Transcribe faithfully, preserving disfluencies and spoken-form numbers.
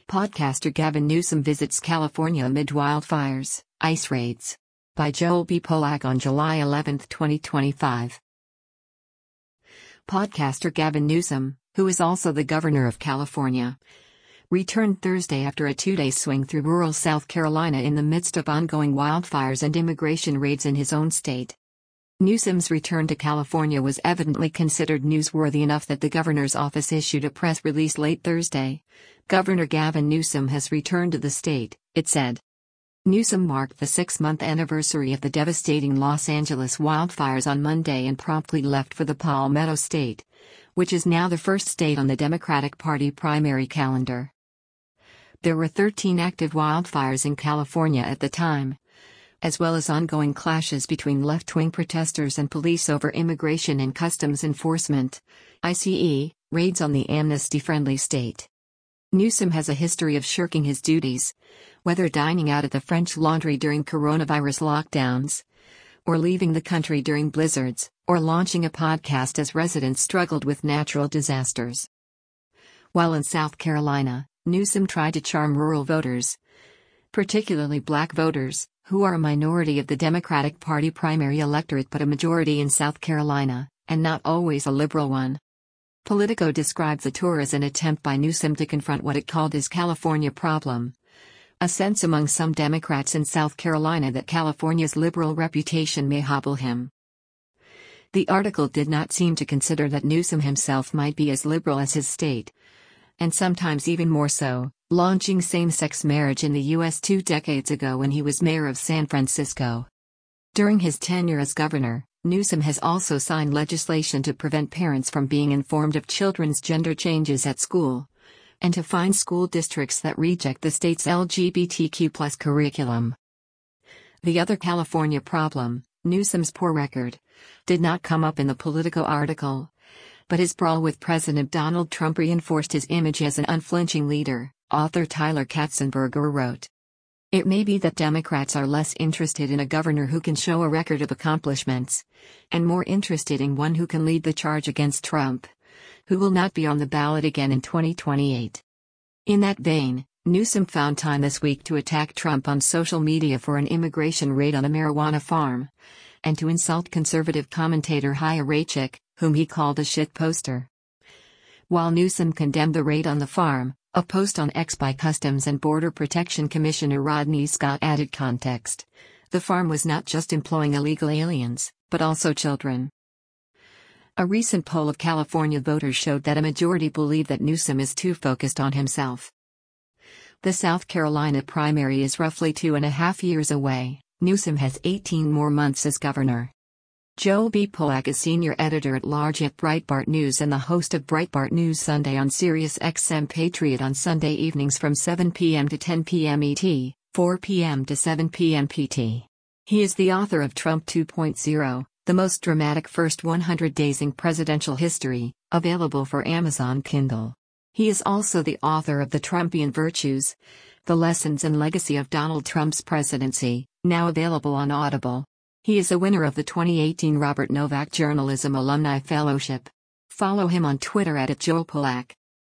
Podcaster Gavin Newsom visits California amid wildfires, ice raids. By Joel B. Polak on July eleventh, twenty twenty-five. Podcaster Gavin Newsom, who is also the governor of California, returned Thursday after a two-day swing through rural South Carolina in the midst of ongoing wildfires and immigration raids in his own state. Newsom's return to California was evidently considered newsworthy enough that the governor's office issued a press release late Thursday. Governor Gavin Newsom has returned to the state, it said. Newsom marked the six-month anniversary of the devastating Los Angeles wildfires on Monday and promptly left for the Palmetto State, which is now the first state on the Democratic Party primary calendar. There were thirteen active wildfires in California at the time, as well as ongoing clashes between left-wing protesters and police over immigration and customs enforcement, I C E, raids on the amnesty-friendly state. Newsom has a history of shirking his duties, whether dining out at the French Laundry during coronavirus lockdowns, or leaving the country during blizzards, or launching a podcast as residents struggled with natural disasters. While in South Carolina, Newsom tried to charm rural voters, particularly black voters, who are a minority of the Democratic Party primary electorate but a majority in South Carolina, and not always a liberal one. Politico described the tour as an attempt by Newsom to confront what it called his California problem, a sense among some Democrats in South Carolina that California's liberal reputation may hobble him. The article did not seem to consider that Newsom himself might be as liberal as his state, and sometimes even more so, launching same-sex marriage in the U S two decades ago when he was mayor of San Francisco. During his tenure as governor, Newsom has also signed legislation to prevent parents from being informed of children's gender changes at school, and to fine school districts that reject the state's L G B T Q plus curriculum. The other California problem, Newsom's poor record, did not come up in the Politico article, but his brawl with President Donald Trump reinforced his image as an unflinching leader, author Tyler Katzenberger wrote. It may be that Democrats are less interested in a governor who can show a record of accomplishments, and more interested in one who can lead the charge against Trump, who will not be on the ballot again in twenty twenty-eight. In that vein, Newsom found time this week to attack Trump on social media for an immigration raid on a marijuana farm, and to insult conservative commentator Chaya Raichik, whom he called a shit poster. While Newsom condemned the raid on the farm, a post on X by Customs and Border Protection Commissioner Rodney Scott added context. The farm was not just employing illegal aliens, but also children. A recent poll of California voters showed that a majority believe that Newsom is too focused on himself. The South Carolina primary is roughly two and a half years away. Newsom has eighteen more months as governor. Joel B. Polak is senior editor-at-large at Breitbart News and the host of Breitbart News Sunday on Sirius X M Patriot on Sunday evenings from seven p m to ten p m E T, four p m to seven p m P T. He is the author of Trump two point oh, the most dramatic first one hundred days in presidential history, available for Amazon Kindle. He is also the author of The Trumpian Virtues, The Lessons and Legacy of Donald Trump's Presidency, now available on Audible. He is a winner of the twenty eighteen Robert Novak Journalism Alumni Fellowship. Follow him on Twitter at Joel Polak.